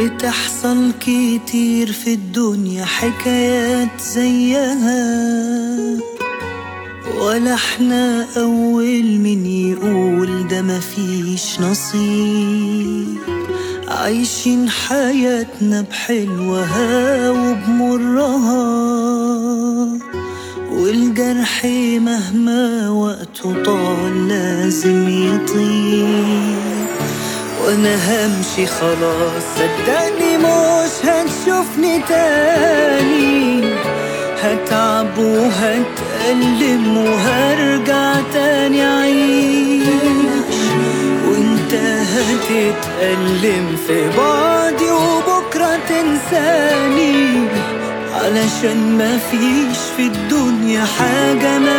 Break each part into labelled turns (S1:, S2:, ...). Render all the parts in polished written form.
S1: بتحصل كتير في الدنيا حكايات زيها، ولا احنا أول من يقول ده مفيش نصيب. عايشين حياتنا بحلوها وبمرها، والجرح مهما وقته طال لازم يطيب. وانا همشي خلاص صدقني مش هتشوفني تاني، هتعب وهتألم وهرجع تاني أعيش، وانت هتتألم في بعدي وبكرة تنساني، علشان مفيش في الدنيا حاجة ما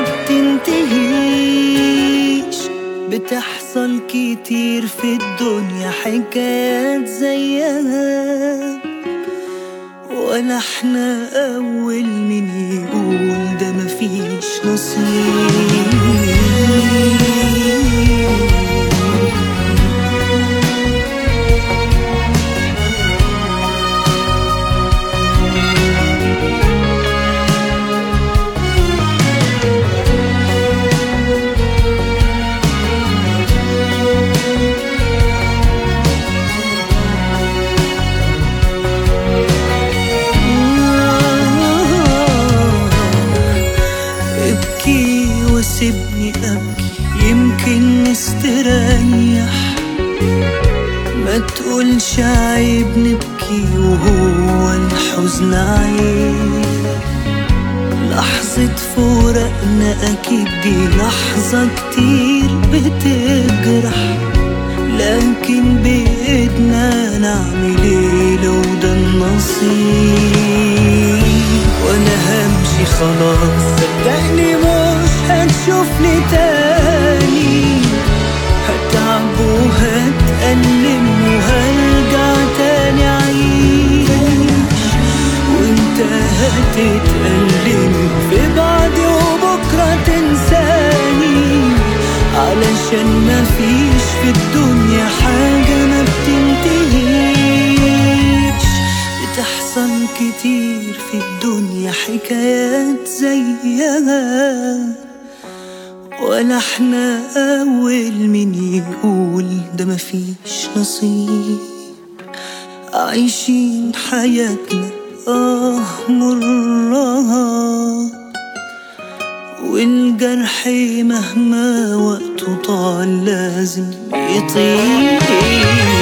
S1: بتنتهيش. بتحصل كتير في الدنيا حكايات زيها، ولا احنا أول من يقول ده مفيش نصيب. سيبني أبكي يمكن نستريح، ما تقولش عيب نبكي وهو الحزن عيب. لحظة فراقنا أكيد دي لحظة كتير بتجرح، لكن بإيدنا نعمل ايه لو ده النصيب. وانا همشي خلاص صدقني مش هتشوفني تاني، هتعب وهتألم وهرجع تاني أعيش، وانت هتتألم في بعدي وبكرة تنساني، علشان مفيش في الدنيا حاجة ما بتنتهيش. بتحصل كتير في الدنيا حكايات زيها، ولا احنا أول من يقول ده مفيش نصيب. عايشين حياتنا مرها، والجرح مهما وقته طال لازم يطيب.